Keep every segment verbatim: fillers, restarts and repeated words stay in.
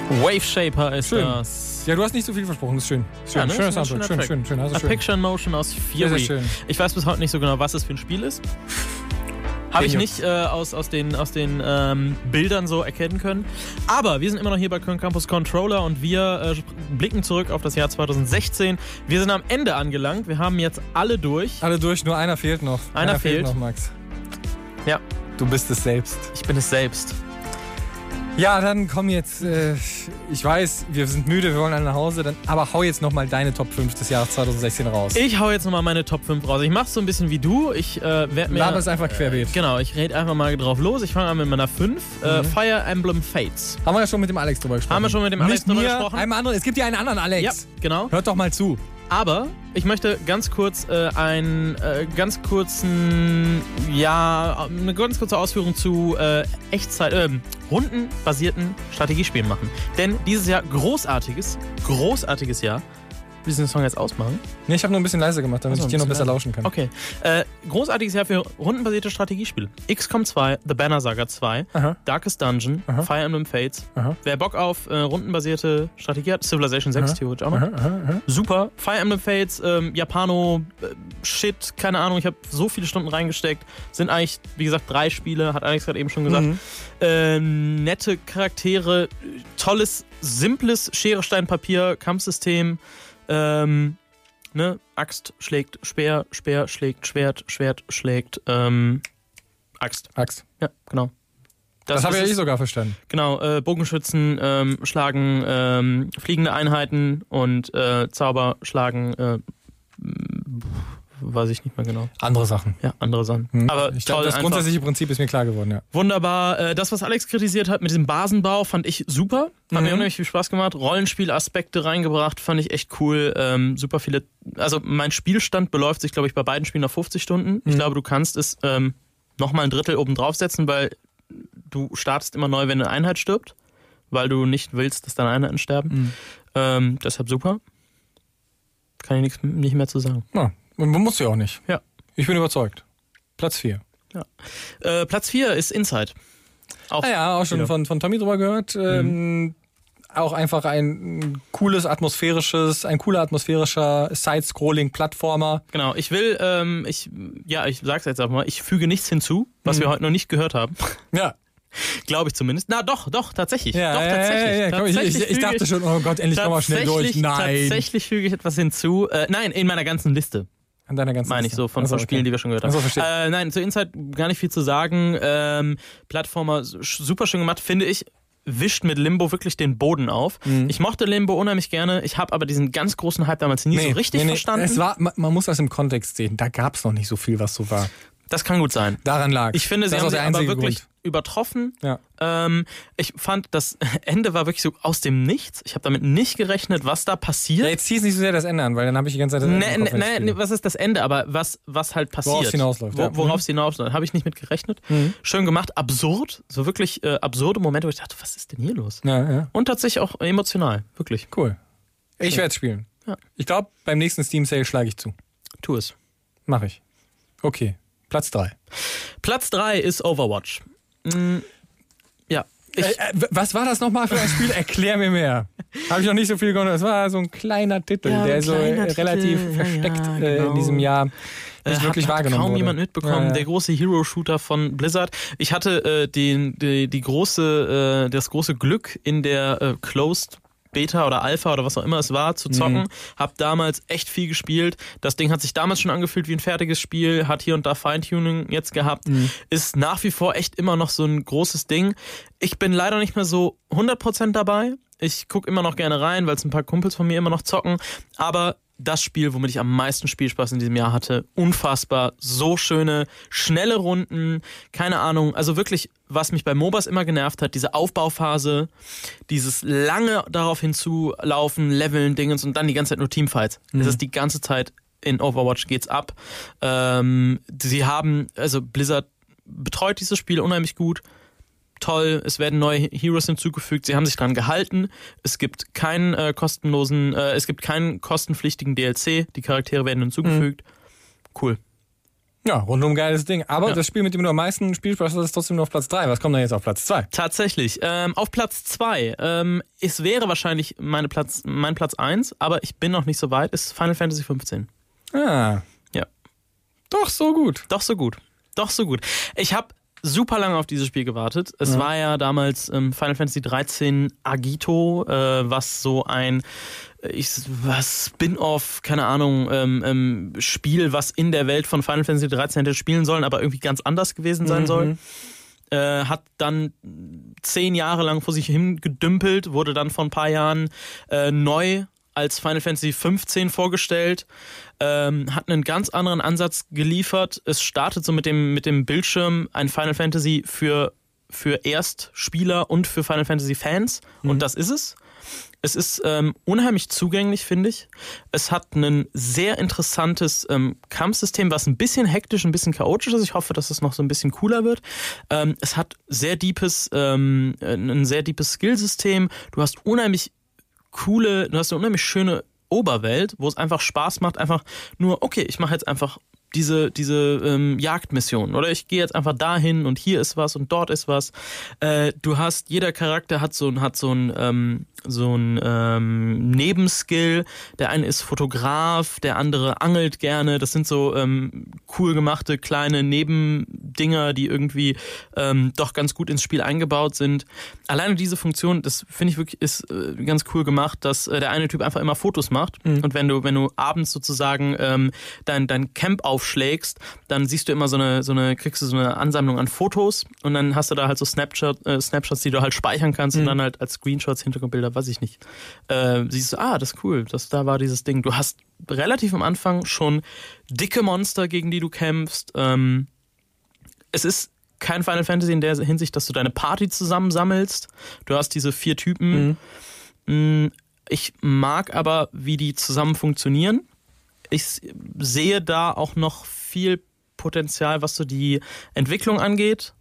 Wave Shaper ist Schön. das. Ja, du hast nicht so viel versprochen, das ist schön. Schön, Ja, ne? schöner Ist ein Soundtrack, schöner schön, schön, schön. Also A schön. Picture in Motion aus Sehr, Fury. sehr schön. Ich weiß bis heute nicht so genau, was es für ein Spiel ist. Habe ich Den nicht äh, aus, aus den, aus den ähm, Bildern so erkennen können. Aber wir sind immer noch hier bei Köln Campus Controller und wir äh, blicken zurück auf das Jahr zwanzig sechzehn. Wir sind am Ende angelangt. Wir haben jetzt alle durch. Alle durch, nur einer fehlt noch. Einer fehlt. noch, Max. Ja, Du bist es selbst. ich bin es selbst. Ja, dann komm jetzt. Äh, ich weiß, wir sind müde, wir wollen alle nach Hause. Dann, aber hau jetzt nochmal deine Top fünf des Jahres zwanzig sechzehn raus. Ich hau jetzt nochmal meine Top fünf raus. Ich mach's so ein bisschen wie du. Ich äh, werde mir... Laber es einfach querbeet. Genau, ich rede einfach mal drauf los. Ich fange an mit meiner fünf. Mhm. Äh, Fire Emblem Fates. Haben wir ja schon mit dem Alex drüber gesprochen. Haben wir schon mit dem Alex Nicht drüber mir, gesprochen? einem anderen. Es gibt ja einen anderen Alex. Ja, genau. Hört doch mal zu. Aber ich möchte ganz kurz äh, einen äh, ganz kurzen, ja, eine ganz kurze Ausführung zu äh, Echtzeit, äh, rundenbasierten Strategiespielen machen. Denn dieses Jahr großartiges, großartiges Jahr. Willst du den Song jetzt ausmachen? Nee, ich habe nur ein bisschen leiser gemacht, damit Ach so, ich dir noch ein besser bisschen lauschen kann. Okay. Äh, großartiges Jahr für rundenbasierte Strategiespiele. X COM zwei, The Banner Saga zwei, Aha. Darkest Dungeon, Aha. Fire Emblem Fates. Aha. Wer Bock auf äh, rundenbasierte Strategie hat, Civilization sechs Aha. theoretisch auch noch. Aha, aha, aha. Super. Fire Emblem Fates, ähm, Japano, äh, Shit, keine Ahnung, ich habe so viele Stunden reingesteckt. Sind eigentlich, wie gesagt, drei Spiele, hat Alex gerade eben schon gesagt. Mhm. Ähm, nette Charaktere, tolles, simples Schere, Stein, Papier, Kampfsystem. Ähm, ne? Axt schlägt Speer, Speer schlägt Schwert, Schwert schlägt ähm, Axt. Axt. Ja, genau. Das, habe ist ja es. ich sogar verstanden. Genau, äh, Bogenschützen ähm, schlagen ähm, fliegende Einheiten und äh, Zauber schlagen, äh, weiß ich nicht mehr genau. Andere Sachen. Ja, andere Sachen. Hm. Aber ich toll, glaub, das einfach. grundsätzliche Prinzip ist mir klar geworden, ja. Wunderbar. Äh, das, was Alex kritisiert hat mit diesem Basenbau, fand ich super. Hat Mhm. mir unheimlich viel Spaß gemacht. Rollenspielaspekte reingebracht, fand ich echt cool. Ähm, super viele. Also mein Spielstand beläuft sich, glaube ich, bei beiden Spielen auf fünfzig Stunden. Ich Mhm. glaube, du kannst es ähm, nochmal ein Drittel oben draufsetzen, weil du startest immer neu, wenn eine Einheit stirbt. Weil du nicht willst, dass deine Einheiten sterben. Mhm. Ähm, deshalb super. Kann ich nichts, nicht mehr zu sagen. Ja, man muss ja auch nicht. Ja. Ich bin überzeugt. Platz vier. Ja. Äh, Platz vier ist Inside. Auch Ah ja, auch schon wieder. von, von Tommy drüber gehört. Ähm, auch einfach ein cooles, atmosphärisches, ein cooler atmosphärischer Side-Scrolling-Plattformer. Genau, ich will, ähm, ich, ja, ich sag's jetzt einfach mal, ich füge nichts hinzu, was Mhm. wir heute noch nicht gehört haben. Ja. Glaube ich zumindest. Na doch, doch, tatsächlich. Ja, doch, ja, tatsächlich. ja, ja, komm, ich, tatsächlich ich, ich füge dachte schon, oh Gott, endlich kommen wir schnell durch. tatsächlich- Nein. Tatsächlich füge ich etwas hinzu. Äh, nein, in meiner ganzen Liste, An deiner ganzen meine ich Liste. so, von, Achso, von okay. Spielen, die wir schon gehört haben. Achso, verstehe. Äh, nein, zu Inside gar nicht viel zu sagen. Ähm, Plattformer sch- super schön gemacht, finde ich. Wischt mit Limbo wirklich den Boden auf. Mhm. Ich mochte Limbo unheimlich gerne. Ich habe aber diesen ganz großen Hype damals nie so richtig verstanden. Es war, man, man muss das im Kontext sehen. Da gab es noch nicht so viel, was so war. Das kann gut sein. Daran lag. Ich finde, sie das haben ist sich der aber einzige wirklich Grund. übertroffen. Ja. Ähm, ich fand, das Ende war wirklich so aus dem Nichts. Ich habe damit nicht gerechnet, was da Ja, passiert. jetzt ziehst nicht so sehr das Ende an, weil dann habe ich die ganze Zeit das Ende Nee, im Kopf, nee, wenn ich nee, spiele. nee, was ist das Ende? Aber was, was halt passiert. Worauf es hinausläuft, Wo, ja. worauf es hinausläuft. Habe ich nicht mit gerechnet. Mhm. Schön gemacht. Absurd. So wirklich äh, absurde Momente, wo ich dachte, was ist denn hier los? Ja, ja. Und tatsächlich auch emotional. Wirklich. Cool. Ich werde spielen. Ja. Ich glaube, beim nächsten Steam Sale schlage ich zu. Tu es. Mache ich. Okay. Platz drei. Platz drei ist Overwatch. Mm, ja. Ich, Äh, äh, was war das nochmal für ein Spiel? Erklär mir mehr. Habe ich noch nicht so viel gehört. Das war so ein kleiner Titel, Ja, ein der so kleiner äh, Titel. relativ Ja, versteckt ja, äh, genau. in diesem Jahr nicht Äh, wirklich hat, wahrgenommen hat kaum wurde. jemand mitbekommen. Ja, ja. Der große Hero-Shooter von Blizzard. Ich hatte äh, den, die, die große, äh, das große Glück in der äh, Closed Beta oder Alpha oder was auch immer es war, zu zocken. Mhm. Hab damals echt viel gespielt. Das Ding hat sich damals schon angefühlt wie ein fertiges Spiel, hat hier und da Feintuning jetzt gehabt. Mhm. Ist nach wie vor echt immer noch so ein großes Ding. Ich bin leider nicht mehr so hundert Prozent dabei. Ich gucke immer noch gerne rein, weil es ein paar Kumpels von mir immer noch zocken. Aber das Spiel, womit ich am meisten Spielspaß in diesem Jahr hatte, unfassbar, so schöne, schnelle Runden, keine Ahnung, also wirklich, was mich bei MOBAs immer genervt hat, diese Aufbauphase, dieses lange darauf hinzulaufen, leveln, Dingens und dann die ganze Zeit nur Teamfights. Mhm. Das ist die ganze Zeit in Overwatch geht's ab. Ähm, sie haben, also Blizzard betreut dieses Spiel unheimlich gut. Toll, es werden neue Heroes hinzugefügt, sie haben sich dran gehalten, es gibt keinen äh, kostenlosen, äh, es gibt keinen kostenpflichtigen D L C, die Charaktere werden hinzugefügt. Cool. Ja, rundum geiles Ding. Aber Ja. das Spiel, mit dem du am meisten spielst, das ist trotzdem nur auf Platz drei. Was kommt denn jetzt auf Platz zwei? Tatsächlich. Ähm, auf Platz zwei. Ähm, es wäre wahrscheinlich meine Platz, mein Platz eins, aber ich bin noch nicht so weit, ist Final Fantasy fünfzehn. Ah. Ja. Doch, so gut. Doch so gut. Doch so gut. Ich habe super lange auf dieses Spiel gewartet. Es Ja. war ja damals ähm, Final Fantasy dreizehn Agito, äh, was so ein ich, was Spin-off, keine Ahnung, ähm, ähm, Spiel, was in der Welt von Final Fantasy dreizehn hätte spielen sollen, aber irgendwie ganz anders gewesen sein Mhm. soll. Äh, hat dann zehn Jahre lang vor sich hingedümpelt, wurde dann vor ein paar Jahren äh, neu als Final Fantasy fünfzehn vorgestellt, ähm, hat einen ganz anderen Ansatz geliefert. Es startet so mit dem, mit dem Bildschirm ein Final Fantasy für, für Erstspieler und für Final Fantasy Fans Mhm. und das ist es. Es ist ähm, unheimlich zugänglich, finde ich. Es hat ein sehr interessantes ähm, Kampfsystem, was ein bisschen hektisch, ein bisschen chaotisch ist. Ich hoffe, dass es noch so ein bisschen cooler wird. Ähm, es hat sehr deepes, ähm, ein sehr deepes Skillsystem. Du hast unheimlich coole, du hast eine unheimlich schöne Oberwelt, wo es einfach Spaß macht, einfach nur, okay, ich mache jetzt einfach diese, diese ähm, Jagdmission oder ich gehe jetzt einfach dahin und hier ist was und dort ist was. Äh, du hast, jeder Charakter hat so, hat so ein, ähm, so ein ähm, Nebenskill. Der eine ist Fotograf, der andere angelt gerne. Das sind so ähm, cool gemachte kleine Nebendinger, die irgendwie ähm, doch ganz gut ins Spiel eingebaut sind. Alleine diese Funktion, das finde ich wirklich, ist äh, ganz cool gemacht, dass äh, der eine Typ einfach immer Fotos macht Mhm. und wenn du, wenn du abends sozusagen ähm, dein, dein Camp aufschlägst, dann siehst du immer so eine, so eine, kriegst du so eine Ansammlung an Fotos und dann hast du da halt so Snapshot, äh, Snapshots, die du halt speichern kannst Mhm. und dann halt als Screenshots, Hintergrundbilder, weiß ich nicht. Äh, siehst du, ah, das ist cool, das, da war dieses Ding. Du hast relativ am Anfang schon dicke Monster, gegen die du kämpfst. Ähm, es ist kein Final Fantasy in der Hinsicht, dass du deine Party zusammensammelst. Du hast diese vier Typen. Mhm. Ich mag aber, wie die zusammen funktionieren. Ich sehe da auch noch viel Potenzial, was so die Entwicklung angeht.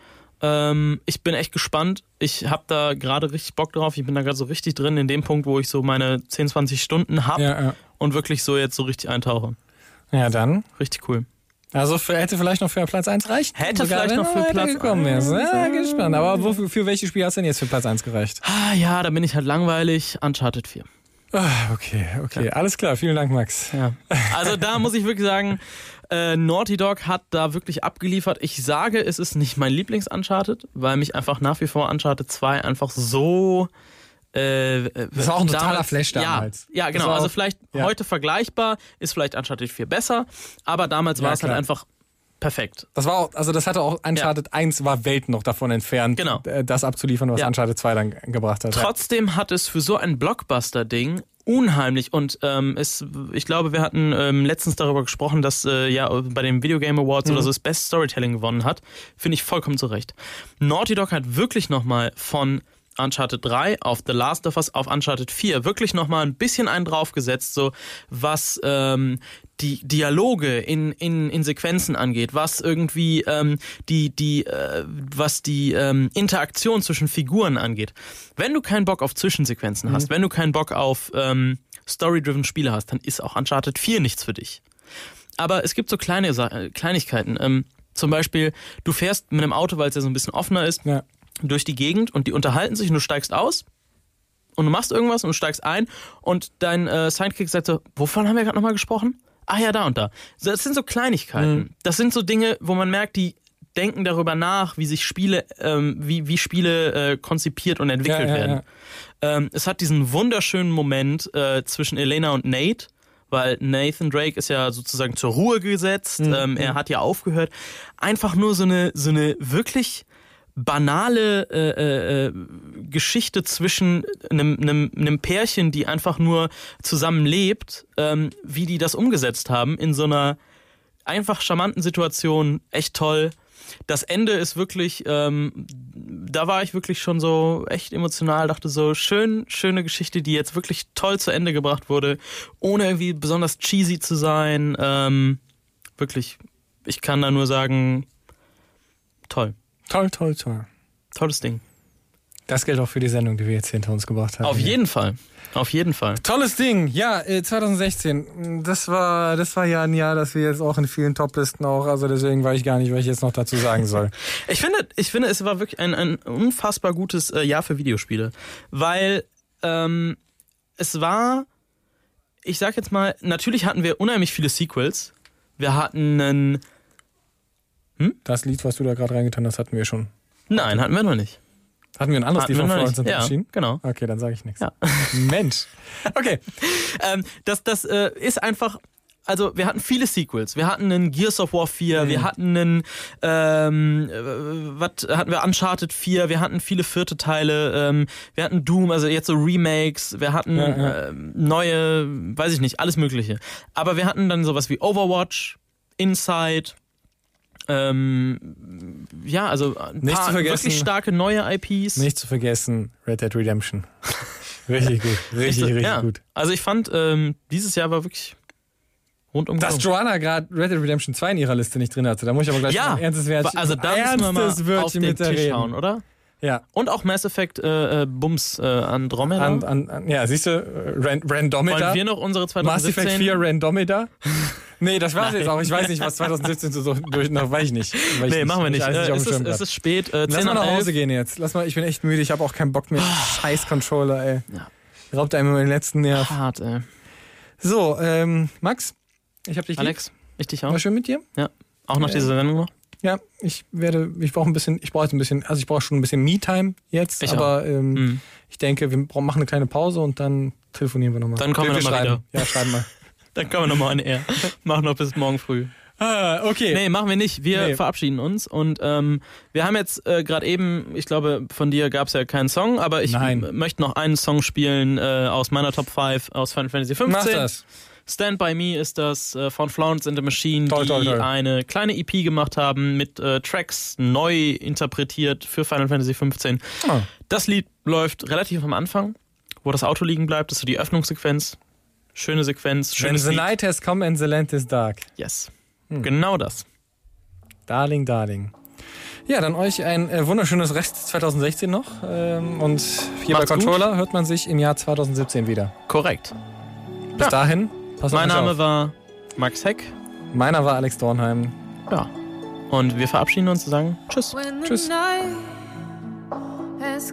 Ähm, ich bin echt gespannt. Ich habe da gerade richtig Bock drauf. Ich bin da gerade so richtig drin in dem Punkt, wo ich so meine zehn, zwanzig Stunden habe Ja, ja. und wirklich so jetzt so richtig eintauche. Ja, dann. Richtig cool. Also für, hätte vielleicht noch für Platz eins reicht. Hätte vielleicht noch für wenn er Platz gekommen eins. ist. Ja, gespannt. Aber wofür, für welches Spiel hast du denn jetzt für Platz eins gereicht? Ah, ja, da bin ich halt langweilig. Uncharted vier. Ah, okay, okay. Alles klar. Vielen Dank, Max. Ja. Also da muss ich wirklich sagen, äh, Naughty Dog hat da wirklich abgeliefert. Ich sage, es ist nicht mein Lieblings-Uncharted, weil mich einfach nach wie vor Uncharted zwei einfach so... Äh, Das war auch ein totaler damals, Flash damals. Ja, ja Das genau. war Also auch- vielleicht ja. heute vergleichbar, ist vielleicht Uncharted vier besser, aber damals Ja, war es halt klar. einfach perfekt. Das war auch, also das hatte auch, Uncharted eins war Welten noch davon entfernt, Genau. äh, das abzuliefern, was Ja. Uncharted zwei dann gebracht hat. Trotzdem hat es für so ein Blockbuster-Ding unheimlich und ähm, es, ich glaube, wir hatten ähm, letztens darüber gesprochen, dass äh, ja bei den Video Game Awards Mhm. oder so das Best Storytelling gewonnen hat. Finde ich vollkommen zu Recht. Naughty Dog hat wirklich nochmal von Uncharted drei auf The Last of Us auf Uncharted vier wirklich nochmal ein bisschen einen draufgesetzt, so was ähm, die Dialoge in, in, in Sequenzen angeht, was irgendwie ähm, die, die, äh, was die ähm, Interaktion zwischen Figuren angeht. Wenn du keinen Bock auf Zwischensequenzen hast, wenn du keinen Bock auf ähm, Story-driven Spiele hast, dann ist auch Uncharted vier nichts für dich. Aber es gibt so kleine Sa- äh, Kleinigkeiten. Ähm, zum Beispiel, du fährst mit einem Auto, weil es ja so ein bisschen offener ist, Ja. durch die Gegend und die unterhalten sich und du steigst aus und du machst irgendwas und du steigst ein und dein äh, Sidekick sagt so, wovon haben wir gerade nochmal gesprochen? Ah ja, da und da. Das sind so Kleinigkeiten. Mhm. Das sind so Dinge, wo man merkt, die denken darüber nach, wie sich Spiele, ähm, wie, wie Spiele äh, konzipiert und entwickelt Ja, ja, werden. Ähm, es hat diesen wunderschönen Moment äh, zwischen Elena und Nate, weil Nathan Drake ist ja sozusagen zur Ruhe gesetzt, Mhm. ähm, er hat ja aufgehört. Einfach nur so eine, so eine wirklich banale äh, äh, Geschichte zwischen einem, einem, einem Pärchen, die einfach nur zusammen lebt, ähm, wie die das umgesetzt haben in so einer einfach charmanten Situation, echt toll. Das Ende ist wirklich, ähm, da war ich wirklich schon so echt emotional, dachte so, schön, schöne Geschichte, die jetzt wirklich toll zu Ende gebracht wurde, ohne irgendwie besonders cheesy zu sein. Ähm, wirklich, ich kann da nur sagen, toll. Toll, toll, toll. Tolles Ding. Das gilt auch für die Sendung, die wir jetzt hinter uns gebracht haben. Auf jeden Fall. Auf jeden Fall. Tolles Ding. Ja, äh, zwanzig sechzehn. Das war, das war ja ein Jahr, das wir jetzt auch in vielen Toplisten auch, also deswegen weiß ich gar nicht, was ich jetzt noch dazu sagen soll. ich finde, ich finde, es war wirklich ein, ein unfassbar gutes äh, Jahr für Videospiele. Weil ähm, es war, ich sag jetzt mal, natürlich hatten wir unheimlich viele Sequels. Wir hatten einen... Hm? Das Lied, was du da gerade reingetan hast, hatten wir schon. Nein, hatten wir noch nicht. Hatten wir ein anderes Lied von Florence and the ja, Machine? Genau. Okay, dann sage ich nichts. Ja. Mensch. Okay. ähm, das das äh, ist einfach, also wir hatten viele Sequels. Wir hatten einen Gears of War vier, mhm. wir hatten einen, ähm, äh, was hatten wir, Uncharted vier, wir hatten viele vierte Teile, ähm, wir hatten Doom, also jetzt so Remakes, wir hatten ja, ja. Äh, neue, weiß ich nicht, alles mögliche. Aber wir hatten dann sowas wie Overwatch, Inside, Ähm, ja, also ein nicht paar zu vergessen, wirklich starke neue I Ps. Nicht zu vergessen, Red Dead Redemption. Richtig gut, richtig, richtig ja. gut. Also ich fand, ähm, dieses Jahr war wirklich rundum. Dass Joanna gerade Red Dead Redemption zwei in ihrer Liste nicht drin hatte, da muss ich aber gleich ja, ein ernstes Wörtchen, also da müssen wir mal auf den mit Tisch reden. schauen, oder? Ja. Und auch Mass Effect äh, äh, Bums äh, Andromeda. An, an, an, ja, siehst du, Ran, Randomeda. Wollen wir noch unsere zwanzig siebzehn? Mass Effect vier Randomeda. Nee, das war's jetzt auch. Ich weiß nicht, was zwanzig siebzehn so durch noch, weiß ich nicht. Weiß nee, nicht. machen wir nicht. nicht Äh, es, ist, es ist spät. Äh, Lass mal nach Hause gehen jetzt. Lass mal, ich bin echt müde. Ich habe auch keinen Bock mehr. Scheiß Controller, ey. Ja. Raubt einem den letzten Nerv. Hart, ey. So, ähm, Max, ich hab dich Alex, lieb. ich dich auch. War schön mit dir. Ja. Auch nach äh, dieser Sendung noch? Ja, ich werde, ich brauche ein bisschen, ich brauche jetzt ein bisschen, also ich brauche schon ein bisschen Me-Time jetzt, ich aber ähm, mhm. ich denke, wir brauchen, machen eine kleine Pause und dann telefonieren wir nochmal. Dann kommen wir, wir nochmal wieder. Ja, schreiben mal. Dann kommen wir nochmal an Air. Machen noch bis morgen früh. Ah, okay. Nee, machen wir nicht. Wir nee. verabschieden uns und ähm, wir haben jetzt äh, gerade eben, ich glaube, von dir gab es ja keinen Song, aber ich Nein. m- möchte noch einen Song spielen äh, aus meiner Top fünf aus Final Fantasy fünfzehn. Mach das. Stand By Me ist das äh, von Florence and the Machine, toll, die toll, toll. eine kleine E P gemacht haben mit äh, Tracks neu interpretiert für Final Fantasy fünfzehn. Oh. Das Lied läuft relativ am Anfang, wo das Auto liegen bleibt. Das ist so die Öffnungssequenz. Schöne Sequenz, When schönes the Lied. night has come and the land is dark. Yes, hm. genau das. Darling, darling. Ja, dann euch ein äh, wunderschönes Rest zwanzig sechzehn noch. Ähm, und hier Macht's bei Controller gut. hört man sich im Jahr zwanzig siebzehn wieder. Korrekt. Bis Ja. dahin, pass Mein auf euch Name auf. war Max Heck. Meiner war Alex Dornheim. Ja. Und wir verabschieden uns und sagen Tschüss. When the Tschüss. night has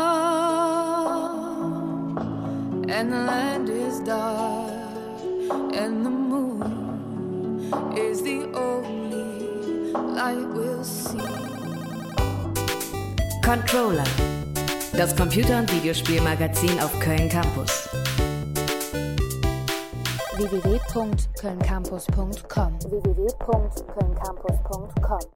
come and the land is dark and the moon is the only light we'll see. Controller, das Computer- und Videospielmagazin auf Köln Campus. w w w punkt köln campus punkt com w w w punkt köln campus punkt com